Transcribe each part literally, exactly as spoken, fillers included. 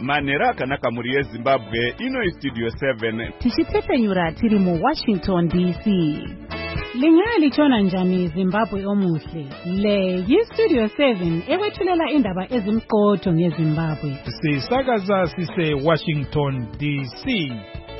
Manhero akanaka muri yeZimbabwe, ino Studio seven. Tichitepfenyura tiri mu Washington D C. Linyaya lichona njani Zimbabwe omuhle. Le yi-Studio seven ewethulela indaba ezimqotho ngeZimbabwe. Sisakaza sise Washington D C.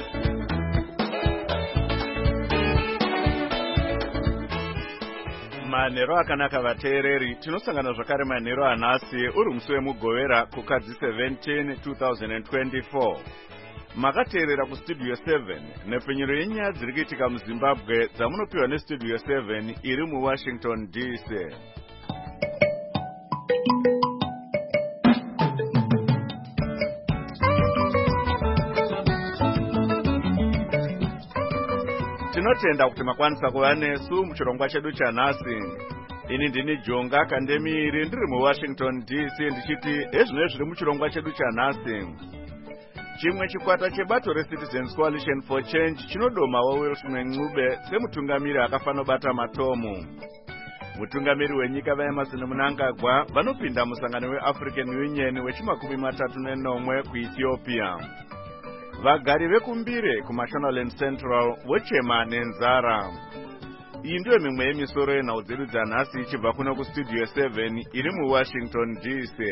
Manhero akanaka vateereri, tinosangana zvakare manhero anhasi uri musi wemugovera kukadzi seventeen twenty twenty-four. Makateerera kuStudio seven nepfenyuro yenyaya dziri kuitika muZimbabwe dzamunopiwa neStudio seven iri muWashington D C. Tinotenda kuti makwanisa kuva nesu muchirongwa chedu chanhasi. Ini ndini Jonga Kandemiri ndiri muWashington D C ndichiti ezvino zviri muchirongwa chedu chanhasi. Chimwe chikwata chebato reCitizens Coalition for Change chinodoma waWilson Ncube semutungamiri akafanobata matomu. Mutungamiri wenyika vaEmmerson Mnangagwa vanopinda musangano weAfrican Union wechimakumi matatu nenomwe kuEthiopia. Vagari vekumbire kuMashonaland Central vochema nenzara. Iyi ndiyo mimwe yemisoro yenhau dzedu dzanhasi ichibva kuno kuStudio seven iri muWashington D C.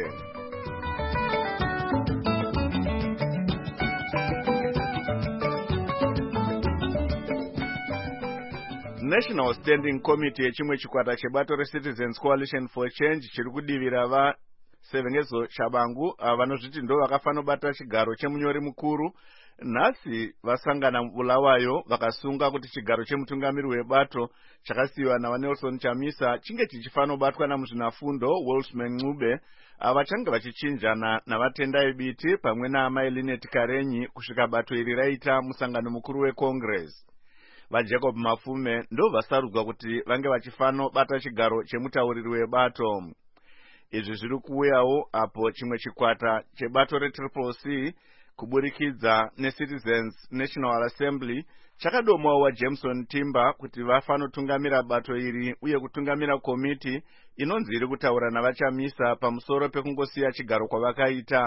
National Standing Committee yechimwe chikwata chebato reCitizens Coalition for Change chiri kudivira va Sevengezo Shabangu vanozviti ndo vakafanobata chigaro chemunyori mukuru. Nhasi vasangana mubulawayo vakasunga kuti chigaro chemutungamiri webato chakasiyiwa naVaNelson Chamisa chinge chichifanobatwa namuzvinafundo Wilson Ncube avachange vachichinjana navatendai biti pamwe naamai Linet Karenyi kusvika bato iri raita musangano mukuru weCongress. VaJacob Mafume ndo vasarudzwa kuti vange vachifanobata chigaro chemutauriri webato. Izvi zviri kuuyawo apo chimwe chikwata chebato reTriple C kuburikidza neCitizens National Assembly chakadomawo waJameson Timber kuti vafanotungamira bato iri uye kutungamira komiti inonzi iri kutaura navaChamisa pamusoro pekungosiya chigaro kwavakaita.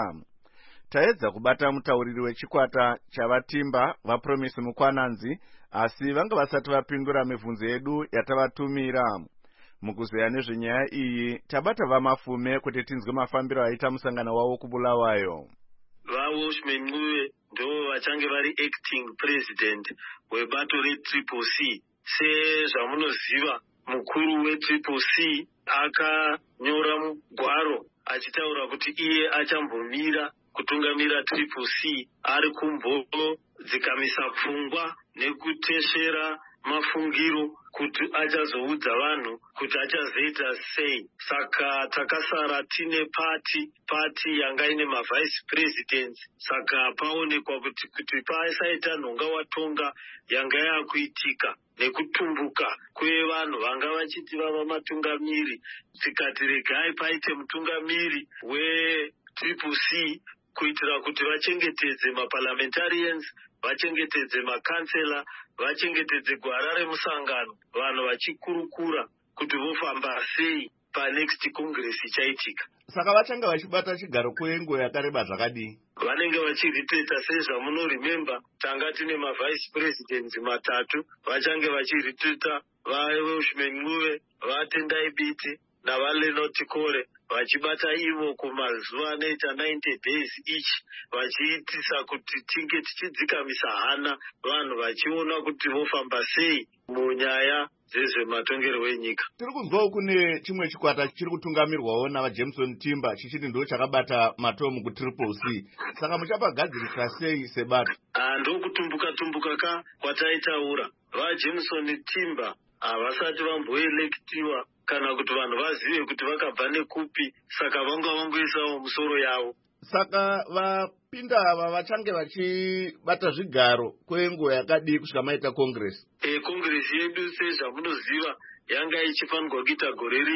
Taedza kubata mutauriri wechikwata chavaTimber vaPromise Mukwananzi asi vanga vasati vapindura mibvunzo yedu yatavatumira. Mukuzeya nezvenyaya iyi tabata vaMafume kuti tinzwe mafambiro aita musangano wavo kubulawayo. VaWilson Ncube ndo vachange vari acting president webato reTriple C. Sezvamunoziva mukuru weTriple C akanyora mugwaro achitaura kuti iye achambomira kutungamira Triple C ari kumbodzikamisa pfungwa nekuteshera mafungiro kuti achazoudza vanhu kuti achazoita sei. Saka takasara tine pati pati yanga ine mavice presidents. Saka paonekwa kuti kuti pasaita nhonga watonga yanga yakuitika nekutumbuka kwevanhu vanga vachiti vava matungamiri. Tikati regai paite mutungamiri weTriple C kuitira kuti vachengetedze maparliamentarians, vachengetedze makansela, vachengetedze gwara remusangano, vanhu vachikurukura kuti vofamba sei panext congress ichaitika. Saka vachanga vachibata chigaro kwenguva yakareba zvakadii? Vanenge vachiripeta sezvamunoremember tanga tine mavice presidents matatu vachange vachiripeta vaWilson Ncube, vaTendai Biti navaLenot Kore vachibata ivo kumazuva anoita ninety days each vachiitisa kuti tinge tichidzikamisa hana vanhu vachiona kuti vofamba sei munyaya dzezvematongerwo enyika. Tiri kunzwawo kune chimwe chikwata chiri kutungamirwawo navaJameson Timber chichiti ndo chakabata matomu kuTriple C. Saka muchapagadzirisa sei sebato? Ndo kutumbuka tumbuka ka kwataitaura. VaJameson Timber havasati vamboelektiwa kana kuti vanhu vazive kuti vakabva nekupi, saka vanga vangoisawo musoro yavo. Saka vapinda ava vachange vachibata zvigaro kwenguva yakadii kusvika maita congress? E, congress yedu sezvamunoziva yanga ichifanirwa kuita gore rino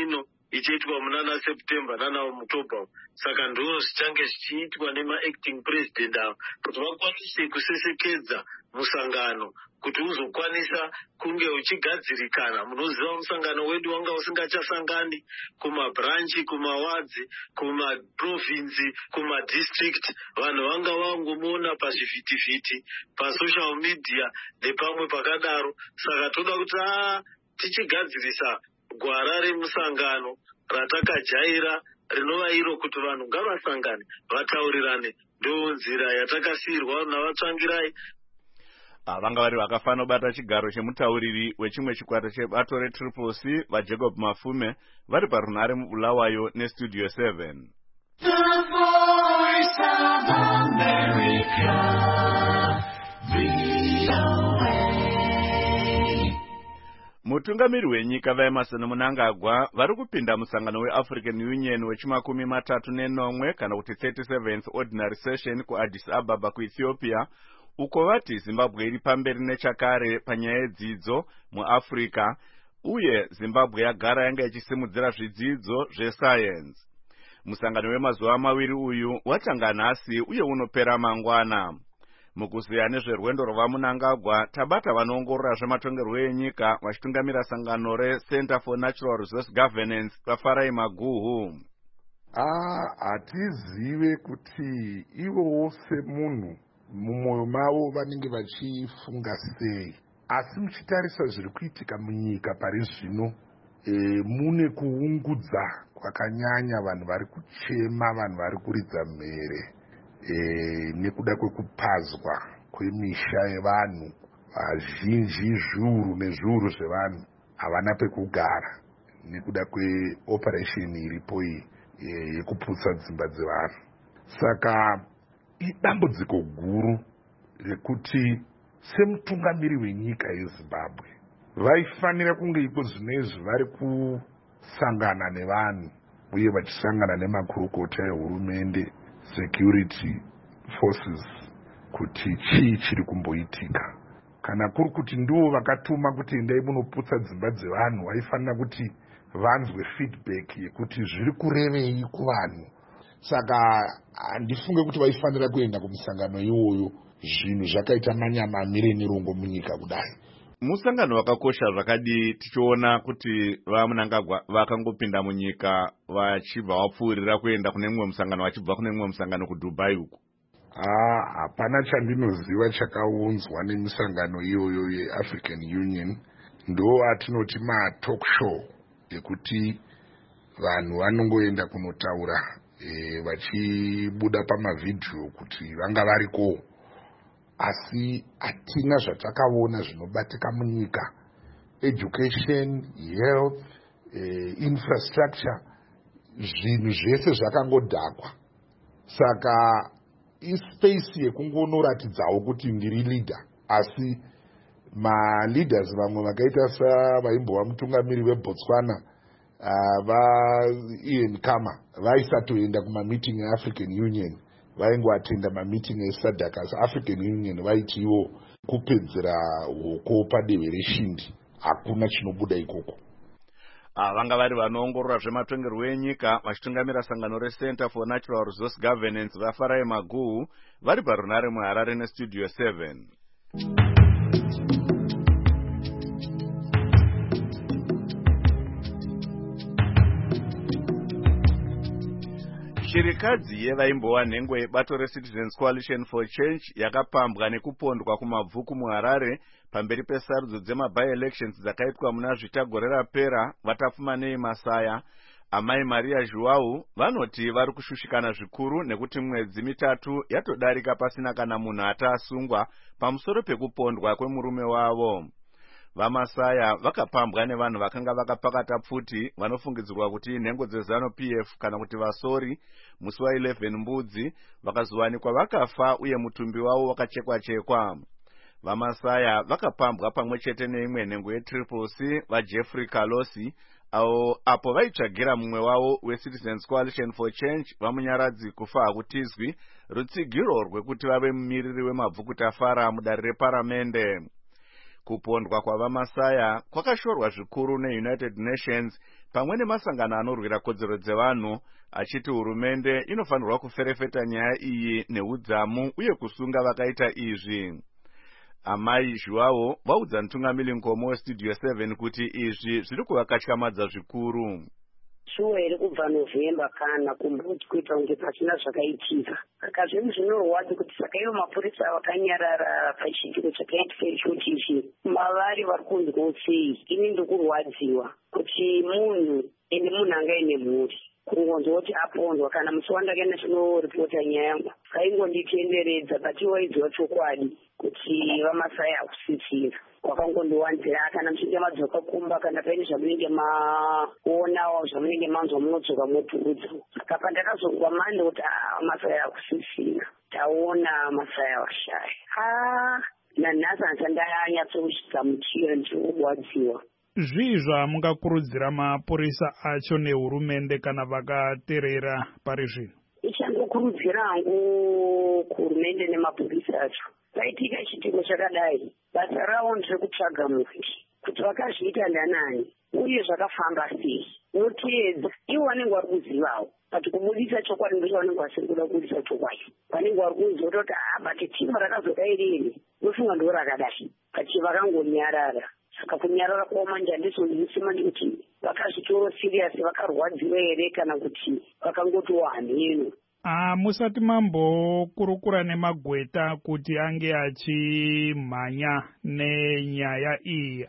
ichiitwa munana September nana October. Saka ndo zvichange zvichiitwa nema-acting president avo kuti vakwanise kusesekedza musangano kuti uzokwanisa kunge uchigadzirikana. Munoziva musangano wedu wanga usingachasangani kumabranchi, kumawadzi, kumaprovinsi, kumadistrict. Vanhu vanga vangomona pazvivhitivhiti, pasocial media nepamwe pakadaro. Saka toda kuti aa tichigadzirisa gwara remusangano ratakajaira rinova iro kuti vanhu ngavasangane vataurirane. Ndo nzira yatakasiyirwa navatsvangirai. Vanga vari vakafana kubata chigaro chemutauriri wechimwe chikwata chebato reTriple C vaJacob Mafume vari parunhare muBulawayo neStudio seven. The Voice of America, V O A. Mutungamiri wenyika vaEmerson Mnangagwa vari kupinda musangano weAfrican Union wechimakumi matatu nenomwe kana kuti thirty-seventh Ordinary Session kuAddis Ababa kuEthiopia, uko vati Zimbabwe iri pamberi nechakare panyaya yedzidzo muAfrica, uye Zimbabwe yagara yanga ichisimudzira zvidzidzo zvesayensi. Musangano wemazuva maviri uyu watanga nhasi uye unopera mangwana. Mukuziya nezverwendo rwaMnangagwa, tabata vanoongorora zvematongerwo enyika vachitungamira sangano reCenter for Natural Resource Governance vaFarai Maguhu. Ah, hatizive kuti ivo semunhu mumwoyo mavo vanenge vachifunga sei, asi muchitarisa zviri kuitika munyika pari zvino, e, mune kuungudza kwakanyanya, vanhu vari kuchema, vanhu vari kuridza mhere e, nekuda kwekupazwa kwemisha yevanhu. Vazhinji zviuru nezviuru zvevanhu havana pekugara nekuda kweoperation iripo iyi yekuputsa dzimba dzevanhu. Saka idambudziko guru rekuti semutungamiri wenyika yeZimbabwe vaifanira kunge iko zvinezvi vari kusangana nevanhu uye vachisangana nemakurukota ehurumende, security forces, kuti chii chiri kumboitika. Kana kuri kuti ndivo vakatuma kuti endai munoputsa dzimba dzevanhu, vaifanira kuti vanzwe feedback yekuti zviri kurevei kuvanhu. Saka handifunge kuti vaifanira kuenda kumusangano iwoyo zvinhu zvakaita manyama amire nerongo munyika kudai. Musangano wakakosha zvakadi tichiona kuti vaMnangagwa vakangopinda munyika vachibva vapfuurira kuenda kune mumwe musangano vachibva kune mumwe musangano kuDubai uku. Ah, hapana chandinoziva chakaunzwa nemisangano iyoyo yeAfrican Union. Ndo atinoti ma-talk show ekuti vanhu vanongoenda kunotaura e, vachibuda pamavhidhiyo kuti vanga variko, asi hatina zvatakaona zvinobatika munyika. Education, health, e, infrastructure, zvinhu zvese zvakangodhakwa. Saka ispace yekungonoratidzawo kuti ndiri leader, asi ma-leaders vamwe vakaita savaimbova mutungamiri weBotswana uh, va-Ian Khama vaisatoenda kuma-meeting yeAfrican Union, vaingoatenda ma-meeting eSADC. Asi African Union vaiti ivo kupedzera hoko padehwe reshindi, hakuna chinobuda ikoko. Vanga vari vanoongorora zvematongerwo enyika vachitungamira sangano reCenter for Natural Resource Governance vaFarai Maguhu vari parunhare muHarare neStudio seven. Shirikadzi yevaimbova nhengo yebato reCitizens Coalition for Change yakapambwa nekupondwa kumabvuku muHarare pamberi pesarudzo dzema-by-elections dzakaitwa muna zvitagore rapera. Vatafumanei Masaya, Amai Maria Joao vanoti vari kushushikana zvikuru nekuti mwedzi mitatu yatodarika pasina kana munhu ataasungwa pamusoro pekupondwa kwemurume wavo. VaMasaya vakapambwa nevanhu vakanga vakapakata pfuti vanofungidzirwa kuti nhengo dzeZanu P F kana kuti vasori musi wa11 Mbudzi, vakazowanikwa vakafa uye mutumbi wavo wakachekwa-chekwa. VaMasaya vakapambwa pamwe chete neimwe nhengo yeTriple C vaJeffrey Kalosi, avo apo vaitsvagira mumwe wavo weCitizens Coalition for Change vamunyaradzi kufa hakutizwi, rutsigiro rwekuti vave mumiriri wemabvukuta Fara mudare reparamende. Kupondwa kwavamasaya kwakashorwa zvikuru neUnited Nations pamwe nemasangano anorwira kodzero dzevanhu, achiti hurumende inofanirwa kuferefeta nyaya iyi neudzamu uye kusunga vakaita izvi. Amai Joao vaudza mutungamiri nkomo weStudio seven kuti izvi zviri kuvakatyamadza zvikuru. Shuwa iri kubva November kana kumbuti kuita kunge pasina zvakaitika. Saka zvinhu zvinorwadza kuti saka ivo mapurisa vakanyarara pachiitiko chakaitika ichochi ichi mavari vari kunzwawo sei. Ini ndikurwadziwa kuti munhu ende munhu angaine mhuri kungonzwa kuti apondwa kana musi wandakaenda chinoripota nyaya yangu vaingonditenderedza patiwaidziwa chokwadi kuti vamasaya akusisira wakangondiwanzira kana muchinge madzoka kumba kana paine zvamunenge maonawo zvamunenge manzwa munodzoka mopurudza. Saka pandakazongwa mande kuti masaya akusisira taona masaya washaya nanhasi handisandanyatsogamuchira ndichirwadziwa. Zvii zvamungakurudzira mapurisa acho nehurumende kana vakateerera pari zvino? Ichangokurudzira hangu kuhurumende nemapurisa acho paitika chitiko chakadai basa ravo nderekutsvaga muti kuti vakazviita ndanani uye zvakafamba sei voteedza ivo vanenge vari kuzivawo kuti kubudisa chokwadi ndo chavanenge vasiri kuda kubudisa chokwadi. Vanenge vari kuziva kuti ah bati timu rakazodai riri vofunga ndo rakadai kuti vakangonyarara. Saka kunyarara kwavo manje handiso ndisima ndikuti vakazvitoro siriyasi vakarwadziwa here kana kuti vakangotiwa hanheno. Ah, musati mambokurukura nemagweta kuti ange achimhanya nenyaya iyi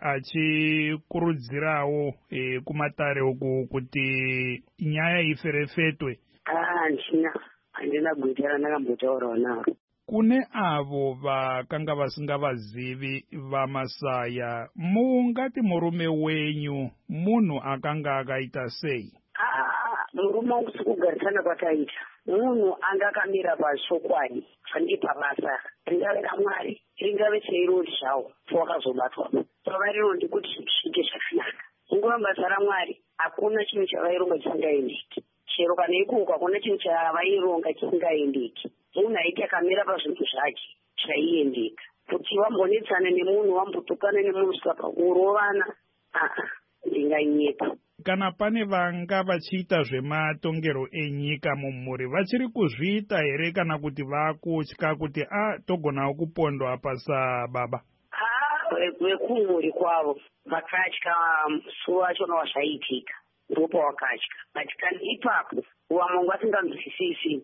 achikurudzirawo e, kumatare uku kuti nyaya iferefetwe. Ah, handina handina gweta randakambotaurawo naro. Kune avo vakanga vasingavazivi vamasaya, mungati murume wenyu munhu akanga akaita sei? Ah, murume wangu sikugarisana kwataita munhu anga akamira pachokwadi fanike pabasa ringave raMwari ringave cheirori zvawo pawakazobatwapo pavairo ndikuti zviite zvakanaka. Nguva basa raMwari hakuna chinhu chavaironga chisingaendeki, chero kana ikoko hakuna chinhu chavaironga chisingaendeki. Munhu aiti akamira pazvinhu zvake zvaiendeka. Kuti wambonetsana nemunhu wambotukana nemunhu svika pakurovana aa ndinganyepa. Kana pane vanga vachiita zvematongero enyika mumhuri vachiri kuzviita here kana kuti vakutya kuti a togonawo kupondwa pasa baba? Ah, vekumhuri kwavo vakatya musi wacho nawazvaitika ndopa wakatya. But kana ipapo vamwe vasinganzwisisi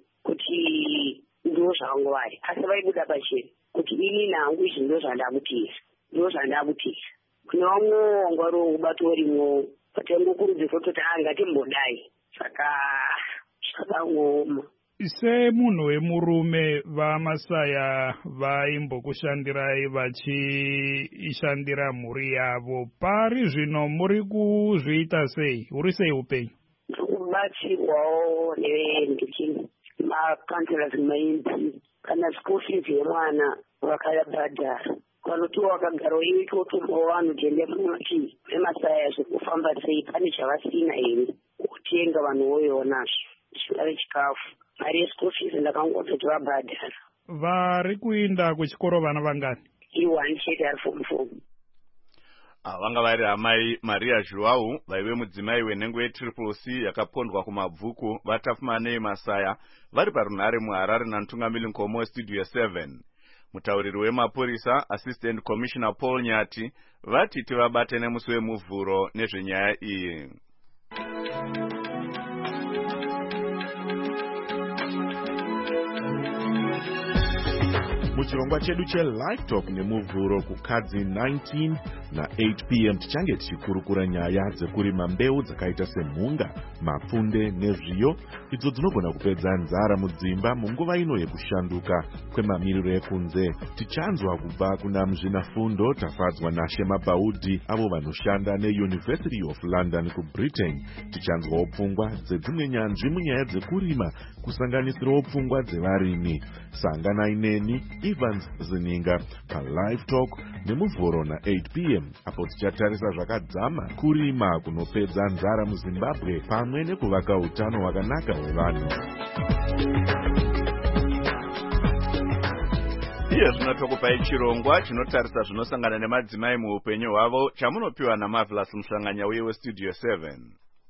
kuti ndo zvangu vari asi vaibuda pachena kuti ini nangu izvi ndo zvandakutisa ndo zvandakutisa. Kune vamwe wangwariwo kubato rimwo patangokurudzirwa kuti angatimbodai saka zvakangoma. Semunhu wemurume vamasaya vaimbokushandirai vachishandira mhuri yavo, pari zvino muri kuzviita sei? Uri sei upenyu? Ndikubatsirwawo nevendiki makanselas maimpi kana school fees yemwana vakayabhadhara vanotiwa vakagara iitotumbawo vanhu tende munoti vemasaya zvekufamba sei pane chavasina here kutenga vanhu voionazvo chingave chikafu. Mari yeschool fees ndakangototi vabhadhara. Vari kuinda kuchikoro vana vangani? iwani chete ari form four. Vanga vari amai Maria Joao vaive mudzimai wenhengo yeTriple C yakapondwa kumabvuku vatafumanei masaya vari parunhare muHarare namutungamiri nkomo weStudio seven. Mutauriri wemapurisa Assistant Commissioner Paul Nyati vati tivabate nemusi wemuvhuro nezvenyaya iyi. Muchirongwa chedu cheLive Talk nemuvhuro kukadzi nineteen na eight p m tichange tichikurukura nyaya dzekurima mbeu dzakaita semhunga, mapfunde nezviyo idzo dzinogona kupedza nzara mudzimba munguva ino yekushanduka kwemamiriro ekunze. Tichanzwa kubva kuna muzvinafundo tafadzwa naShema Baudi avo vanoshanda neUniversity of London kuBritain. Tichanzwawo pfungwa dzedzimwe nyanzvi munyaya dzekurima kusanganisirawo pfungwa dzevarimi. Sanganai neni Evans Zininga paLive Talk nemuvhuro na eight p m apo tichatarisa zvakadzama kurima kunopedza nzara muZimbabwe pamwe nekuvaka utano hwakanaka hwevanhu. iye zvino tokupai chirongwa chinotarisa zvinosangana nemadzimai muupenyu hwavo chamunopiwa naMarvelous Mhlanganya uye westudio seven.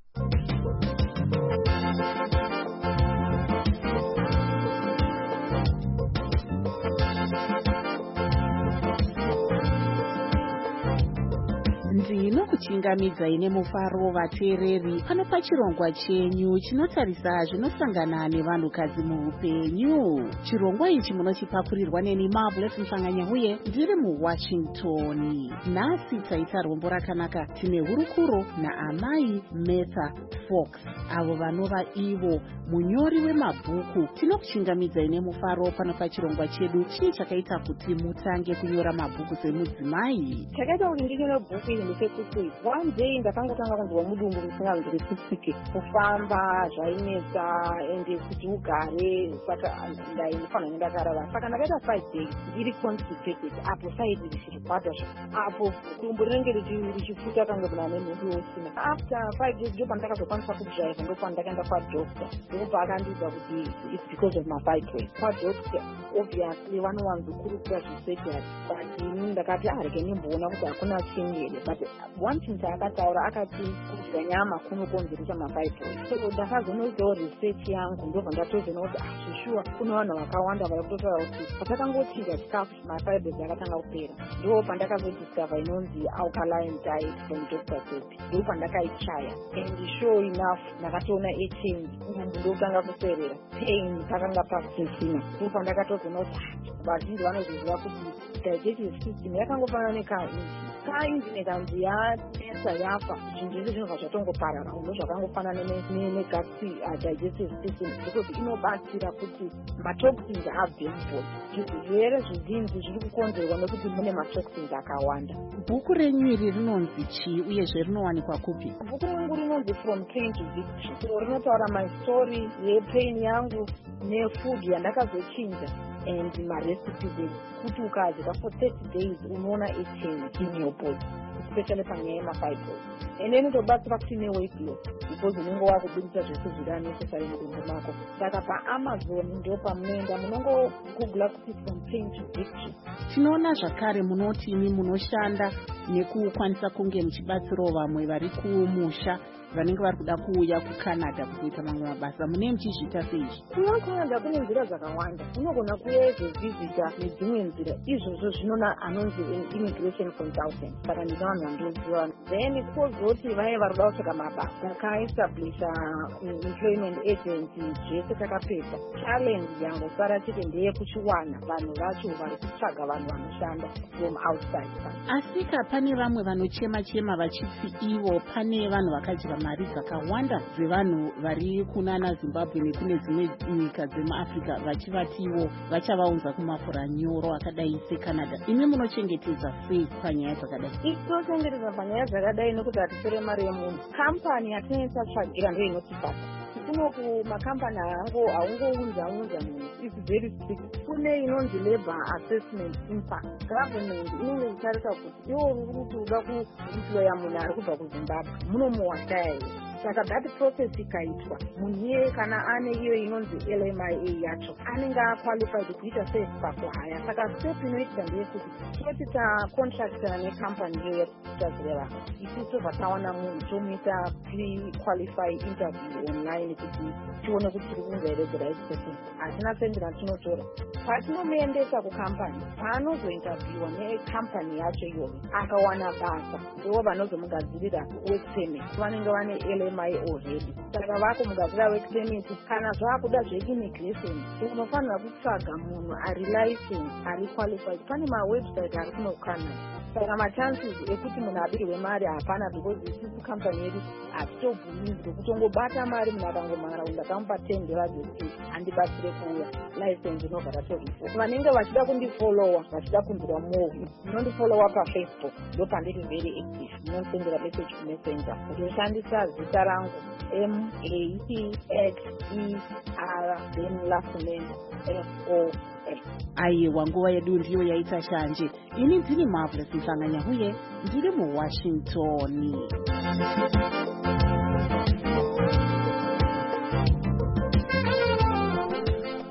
ndinokuchingamidza ine mufaro vateereri pano pachirongwa chenyu chinotarisa zvinosangana nevanhukadzi muupenyu. Chirongwa ichi munochipakurirwa neni Marvelous Mhlanganya uye ndiri muWashington. Nhasi taita rombo rakanaka tine hurukuro naamai Metha Fox, avo vanova ivo munyori wemabhuku. Tinokuchingamidza ine mufaro pano pachirongwa chedu. Chii chakaita kuti mutange kunyora mabhuku semudzimai? Chakaita kuti ndinyore bhuku iri ndechekuti one day ndakangotanga kunzwa mudumbu musinganzwisisike, kufamba zvainetsa ende kuti ugare, saka ndaifanira ndakarara. Saka ndakaita five days ndiri constipated, apo saidi richirwadza, apo dumbu rinenge richifuta kanga kuna nemhuri usina. After five days ndipo ndakazokwanisa kudrive, ndipo ndakaenda kwadoctor, ndipo akandiudza kuti it's because of my fibroid. Kwadoctor obviously vanowanzokurukura zvisurgery, but ini ndakati areke nimboona kuti hakuna chinhu here. But one thing taakataura akati kudya nyama kunokonzeresa mafibroid. So ndakazonoitawo research yangu, ndobva ndatoziona kuti azvishuwa kune vanhu vakawanda vari kutotaura kuti patakangotidya chikafu mafibroid akatanga kupera. Ndo pandakazodiscover inonzi alkaline diet from Doctor Sebi. Ndo pandakaichaya and sure enough ndakatoona echange, dumbu ndokutanga kuserera, pain pakanga pasisina. Ndo pandakatoziona kuti vazhinji vanoziziva kuti digestive system yakangofanana nekainji kainji nekanzi yanesa yafa, zvinhu zvese zvinobva zvatongoparara, ndo zvakangofanana negasi digestive system, because inobatsira kuti matoxins abve mubody. Zvirwere zvizhinji zviri kukonzerwa nekuti mune matoxins akawanda. Bhuku renyu iri rinonzi chii uyezve rinowanikwa kupi? Bhuku rangu rinonzi From Pain to Victory. So rinotaura my story yepain yangu nefood yandakazochinja and marecipes kuti ukadya for thirty days unoona a change in your body, especially panyaya yemafibroid. And then inotobatsira kuti ne-weight loss, because unenge wakubudisa zvese zviri unnecessary mudumbu mako. Saka paAmazon ndo pamunoenda munongogoogla kuti From Pain to Victory. Tinoona zvakare munoti imi munoshanda nekukwanisa kunge muchibatsirawo vamwe vari kumusha vanenge vari kuda kuuya kuCanada kuzoita mamwe mabasa. Mune muchizviita seizvi? Kuuya kuCanada kune nzira dzakawanda. Unogona kuuya izovhizita nedzimwe nzira, izvozvo zvinona anonzi immigration consultant. Saka ndina vanhu vandoziva. Then kozoti vaya vari kuda kutsvaka mabasa, takaestablisha employment agency, zvese takapedza. Challenge yangosara chete ndeyekuchiwana vanhu vacho vari kutsvaga vanhu vanoshanda from outside. Asika pane vamwe vanochema chema vachiti ivo pane vanhu vakadya mari dzakawanda dzevanhu vari kunana Zimbabwe nekune dzimwe nyika dzemuAfrica vachivatiwo vachavaunza kumafura nyoro akadai seCanada. Imi munochengetedza sei panyaya dzakadai? Tinochengetedza panyaya dzakadai nekuti hatisere mari yemunhu. Kampani yatinesa tsvagira ndiyo inotibata. Kuno makambani angu haungounza unza munhu. It's very strict. Kune inonzi labor assessment impact. Government inenge ichitarisa kuti iwo uri kuti uda kuemploya munhu ari kubva kuZimbabwe munomuwata here. Saka that process ikaitwa, munhu iye kana ane iyo inonzi L M I A yacho anenge aqualified kuita seexpert haya. Saka step inoitika ndeyekuti toti tacontractana nekampani iyo yatitazireva, isusu tobva tawana munhu tomuita pre-qualify interview online kuti tione kuti tiri kunga here the right person. Hatina sendera tinotora. Patinomuendesa kukampani, paanozointerviewa nekampani yacho iyoyo akawana basa, ndivo vanozomugadzirira work permit. Vanenge vane L M I already. Saka vakumugadzira work permit. Kana zvakuda zveimmigration, unofanira kutsvaga munhu ari licensed, ari qualified. Pane mawebsite ari kuno kuCanada. Saka machances ekuti munhu abirwe mari hapana, because isusu kampani yedu hatitobvumirwi kutongobata mari munhu akangomhara ndakamupa ten dollars kuti andibatsire kuuya license inobva ratorifo. Vanenge vachida kundifollowa, vachida kunzwa more, munondifollowa paFacebook, ndo pandiri very active. Munondisendera message kumessenger. Ndoshandisa zita rangu M A T X E R then last name F O L. Aiwa, nguva yedu ndiyo yaita shanje. Ini ndini Marvelous Mhlanganya uye ndiri muWashington.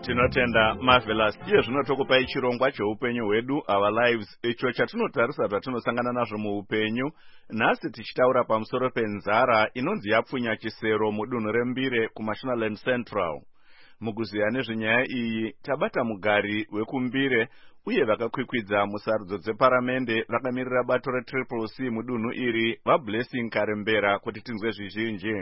Tinotenda Marvelous. Iye zvino tokupai chirongwa cheupenyu hwedu, our lives, icho chatinotarisa zvatinosangana nazvo muupenyu. Nhasi tichitaura pamusoro penzara inonzi yapfunya chisero mudunhu reMbire kuMashonaland Central. Mukuziya nezvenyaya iyi tabata mugari wekuMbire uye vakakwikwidza musarudzo dzeparamende vakamirira bato reTriple C mudunhu iri, vaBlessing Karembera, kuti tinzwe zvizhinji.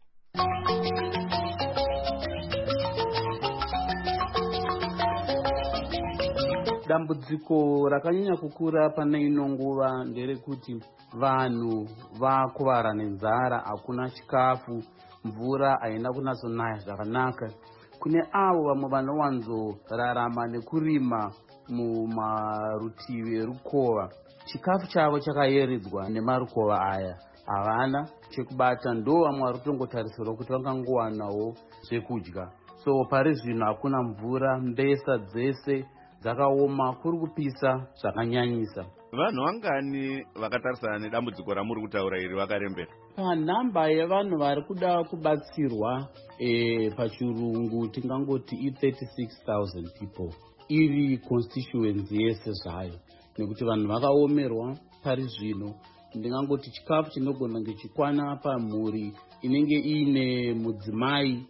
Dambudziko rakanyanya kukura pane ino nguva nderekuti vanhu vakuvara nenzara, hakuna chikafu, mvura haina kunatsonaya zvakanaka. Kune avo vamwe vanowanzorarama nekurima mumarutivi erukova, chikafu chavo chakayeridzwa nemarukova aya, havana chekubata, ndo vamwe vari kutongotarisirwa kuti vangangowanawo zvekudya. So pari zvino hakuna mvura, mbesa dzese dzakaoma, kuri kupisa zvakanyanyisa. Vanhu vangani vakatarisana nedambudziko ramuri kutaura iri vakarembera? Panhamba yevanhu vari kuda kubatsirwa e, pachirungu tingangoti i thirty-six thousand people iri constituency yese zvayo, nekuti vanhu vakaomerwa pari zvino. Ndingangoti chikafu chinogona ngechikwana pamhuri inenge ine mudzimai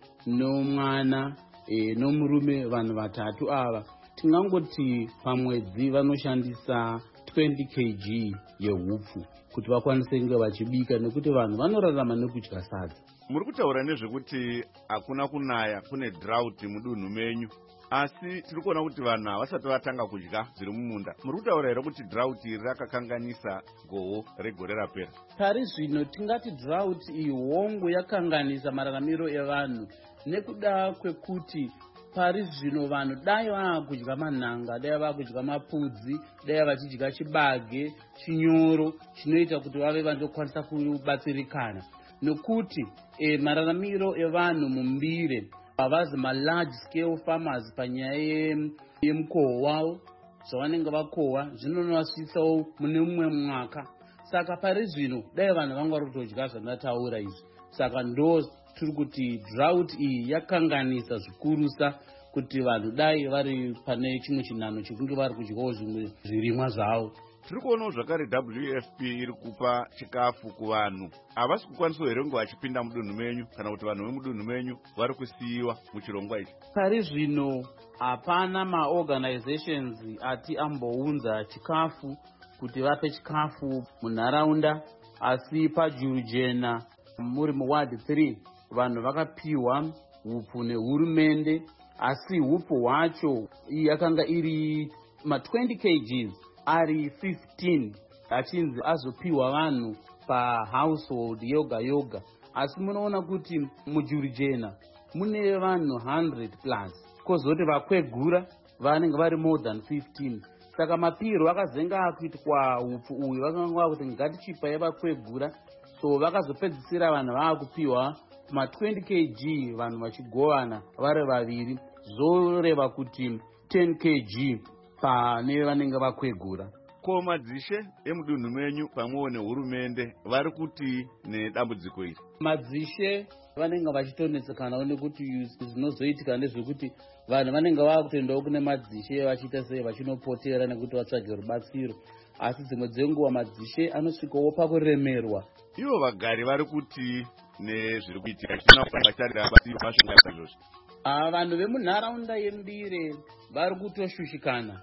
nomwana e, nomurume, vanhu vatatu ava, tingangoti pamwedzi vanoshandisa twenty kilograms yehupfu kuti vakwanise kunge vachibika, nekuti vanhu vanorarama nekudya sadza. Muri kutaura nezvekuti hakuna kunaya, kune drought mudunhu menyu, asi tiri kuona kuti vanhu havasati vatanga kudya zviri mumunda. Muri kutaura here kuti drought iri rakakanganisa gohwo regore rapera? Pari zvino tingati drought iyi hongu yakanganisa mararamiro evanhu, nekuda kwekuti pari zvino vanhu dai vaakudya manhanga, dai vaakudya mapudzi, dai vachidya chibage, chinyoro, chinoita kuti vave vanokwanisa kubatsirikana. Nokuti e, mararamiro evanhu muMbire havazi ma-large scale farmers panyaya yemukohwo wavo, zvavanenge vakohwa zvinonovasvisawo mune mumwe mwaka. Saka pari zvino dai vanhu vanga vari kutodya zvandataura izvi. Saka ndo tiri kuti drought iyi yakanganisa zvikurusa kuti vanhu dai vari pane chimwe chinhano chekunge vari kudyawo zvimwe zvirimwa zvavo. Tiri kuonawo zvakare W F P iri kupa chikafu kuvanhu. Havasi kukwanisawo here kunge vachipinda mudunhu menyu, kana kuti vanhu vemudunhu menyu vari kusiyiwa muchirongwa ichi? Pari zvino hapana maorganizations ati ambounza chikafu kuti vape chikafu munharaunda, asi paJuru Jena muri muward three vanhu vakapiwa hupfu nehurumende, asi hupfu hwacho yakanga iri ma twenty kilograms ari fifteen, achinzi azopiwa vanhu pa household yoga yoga. Asi munoona kuti muJuru Jena mune vanhu one hundred plus, kozoti vakwegura vanenge vari more than fifteen. Saka mapiro akazenga akuitwa hupfu uyu vakanga kuti ngatichipai vakwegura, so vakazopedzisira vanhu vaakupiwa ma twenty kilograms vanhu vachigovana vari vaviri, zoreva kuti ten kilograms pane vanenge vakwegura. Ko madzishe emudunhu menyu pamwewo nehurumende vari kuti nedambudziko iri? Madzishe vanenge vachitonetsekanawo nekuti zvinozoitika ndezvekuti vanhu vanenge vakutoendawo kune madzishe vachiita sei vachinopotera nekuti vatsvage rubatsiro, asi dzimwe dzenguva madzishe anosvikawo pakuremerwa. Ivo vagari vari kuti nezviri kuitika chinobatarira batsiro masvinga izvozvi? Ah, vanhu vemunharaunda yeMbire vari kutoshushikana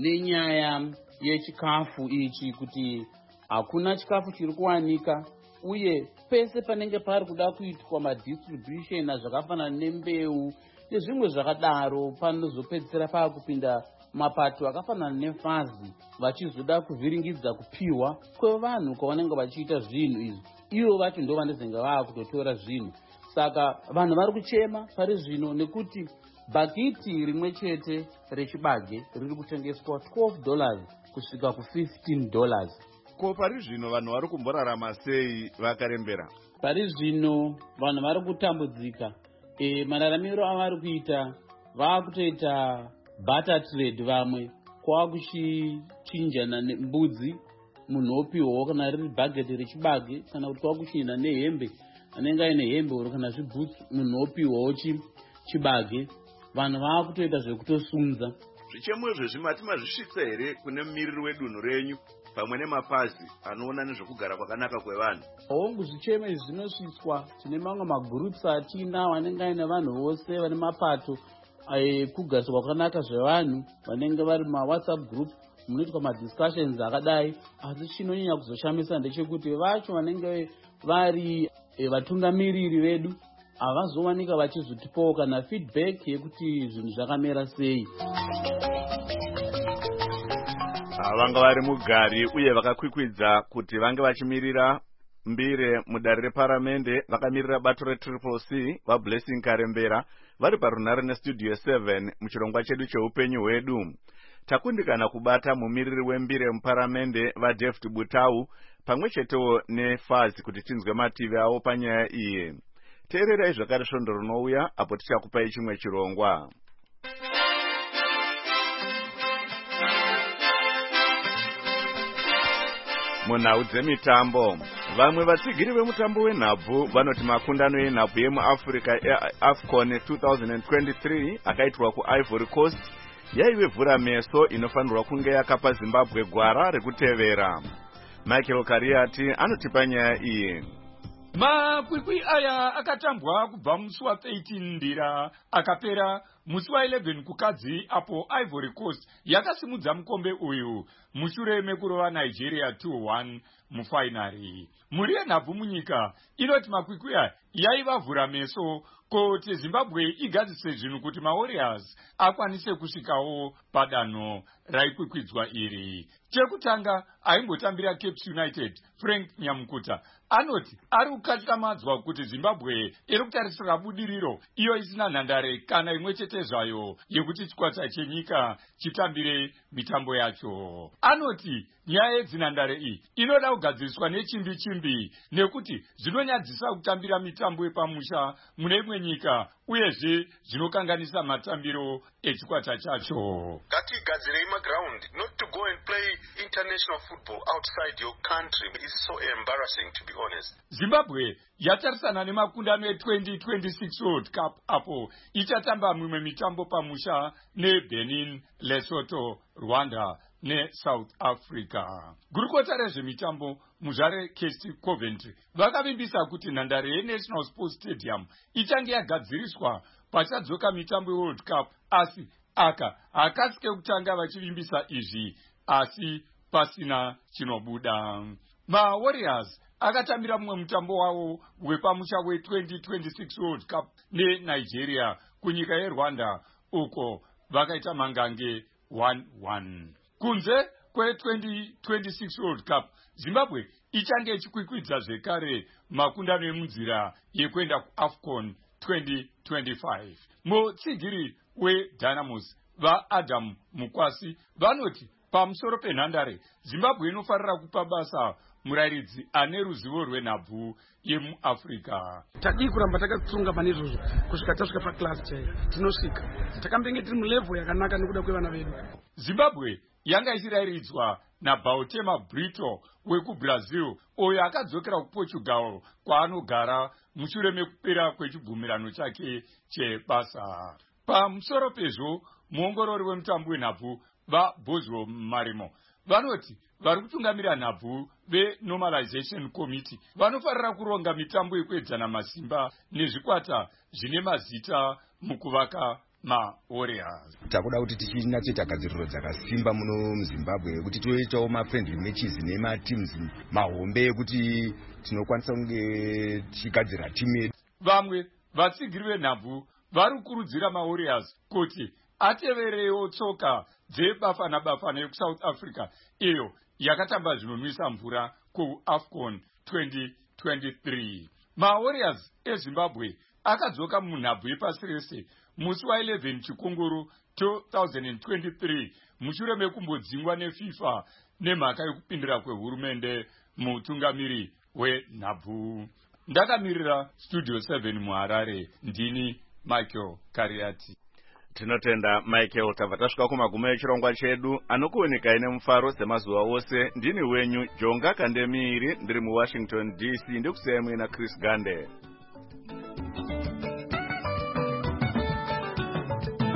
nenyaya yechikafu ichi, kuti hakuna chikafu chiri kuwanika, uye pese panenge pari kuda kuitwa madistribution zvakafanana nembeu nezvimwe zvakadaro, panozopedzisira paakupinda mapato akafanana nefazi vachizoda kuvhiringidza kupiwa kwevanhu kwavanenge vachiita zvinhu izvi. Ivo vacho ndo vanezenge vaakutotora zvinhu. Saka vanhu vari kuchema pari zvino nekuti bhakiti rimwe chete rechibage riri kutengeswa twelve dollars kusvika ku fifteen dollars. Ko pari zvino vanhu vari kumborarama sei vakarembera? Pari zvino vanhu vari kutambudzika. E, mararamiro avari kuita vaakutoita barter trade, vamwe kwakuchichinjana nembudzi, munhu opiwawo kana riri bhageti rechibage, kana kuti kwakuchinjana nehembe, anenge aine hembe kana zvibhutsu, munhu opiwawo chibage. vanhu vava kutoita zvekutosunza. Zvichemwezvo zvimati mazvisvitsa here kune mumiriri wedunhu renyu pamwe nemapazi anoona nezvekugara kwakanaka kwevanhu? Hongu, zvichemo izvi zvinosvitswa. Tine mamwe magroups atina vanenge aine vanhu vose vane mapato ekugariswa kwakanaka zvevanhu vanenge vari mawhatsapp group, munoitwa madiscussions akadai. Asi chinonyanya kuzoshamisa ndechekuti vacho vanenge vari vatungamiriri vedu havazowanika vachizotipawo kana feedback yekuti zvinhu zvakamera sei. Vanga vari mugari uye vakakwikwidza kuti vange vachimirira mbire mudare reparamende, vakamirira bato retriple C vaBlessing Karembera vari parunare nestudio seven muchirongwa chedu cheupenyu hwedu. Takundikana kubata mumiriri wembire muparamende vaDavid Butau pamwe chetewo neFazi kuti tinzwe mativi avo panyaya iyi. Teererai zvakare svondo rinouya apo tichakupai chimwe chirongwa. Munhau dzemitambo, vamwe vatsigiri vemutambo wenhabvu vanoti makundano yenhabvu yemuAfrica eAFCON twenty twenty-three akaitwa kuIvory Coast yaive vhura meso inofanirwa kunge yakapa Zimbabwe gwara rekutevera. Michael Kariati anotipa nyaya iyi. Makwikwi aya akatambwa kubva musi wa thirteen ndira akapera musi wa eleven kukadzi apo Ivory Coast yakasimudza mukombe uyu mushure mekurova Nigeria two one mufainari. Muri yenhabvu munyika inoti makwikwi aya yaiva vhura meso kuti Zimbabwe igadzise zvinhu kuti maWarriors akwanise kusvikawo padanho raikwikwidzwa iri. Chekutanga aimbotambira Cape United, Frank Nyamukuta anoti ari kukatyamadzwa kuti Zimbabwe iri kutarisira budiriro iyo isina nhandare kana imwe chete zvayo yekuti chikwata chenyika chitambire mitambo yacho. Anoti nyaya yedzinhandare iyi inoda kugadziriswa nechimbi chimbi nekuti zvinonyadzisa kutambira mitambo yepamusha mune imwe nyika uyezve zvinokanganisa matambiro echikwata chacho. Ngatigadzirei maground, not to go and play international football outside your country is so embarrassing, to be honest. Zimbabwe yatarisana nemakundano e-twenty twenty-six World Cup apo ichatamba mimwe mitambo pamusha neBenin, Lesotho, Rwanda neSouth Africa. Gurukota rezvemitambo muzvare Kesti Coventry vakavimbisa kuti nhandare yeNational Sports Stadium ichange yagadziriswa pachadzoka mitambo yeWorld Cup, asi aka hakasike kutanga vachivimbisa izvi asi pasina chinobuda. MaWarriors akatambira mumwe mutambo wavo wepamusha we-twenty twenty-six World Cup neNigeria kunyika yeRwanda uko vakaita mangange one one. Kunze kwe-twenty twenty-six World Cup, Zimbabwe ichange ichikwikwidza zvekare makundano emunzira yekuenda kuAFCON twenty twenty-five. Mutsigiri weDynamos vaAdam Mukwasi vanoti pamusoro penhandare Zimbabwe inofarira kupa basa murayiridzi ane ruzivo rwenhabvu yemuAfrica. Tadii kuramba takatsunga pane izvozvo kusvika tasvika paklasi chaiyo tinosvika takambenge tiri mulevel yakanaka nekuda kwevana vedu. Zimbabwe yanga ichirayiridzwa naBautema Brito wekuBrazil oyo akadzokera kuPortugal kwaanogara mushure mekupera kwechibvumirano chake chebasa. Pamusoro pezvo muongorori wemutambo wenhabvu vaBoswell Marimo vanoti vari kutungamira nhabvu veNormalization Committee vanofarira kuronga mitambo yekuedzana masimba nezvikwata zvine mazita mukuvaka maWarriors. Takuda kuti tichinatsoita gadziriro dzakasimba muno muZimbabwe yekuti toitawo mafriendly matches nemateams mahombe ekuti tinokwanisa kunge tichigadzira timu yedu. Vamwe vatsigiri venhabvu vari kukurudzira maWarriors kuti ateverewo tsoka dzebafana bafana yekuSouth Africa iyo yakatamba zvinonwisa mvura kuAFCON twenty twenty-three. MaWarriors eZimbabwe akadzoka munhabvu yepasi rese musi wa eleven chikunguru two thousand twenty-three mushure mekumbodzingwa neFIFA nemhaka yekupindira kwehurumende mutungamiri wenhabvu. Ndakamirira Studio seven muHarare, ndini Michael Kariati. Tinotenda Michael. Tabva tasvika kumagumo echirongwa chedu anokuonikai nemufaro semazuva ose. Ndini wenyu Jonga Kandemiri, ndiri muWashington D C, ndikusiyai muina Chris Gande.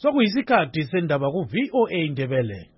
sokuyisikhathi sendaba ku-V O A Ndebele.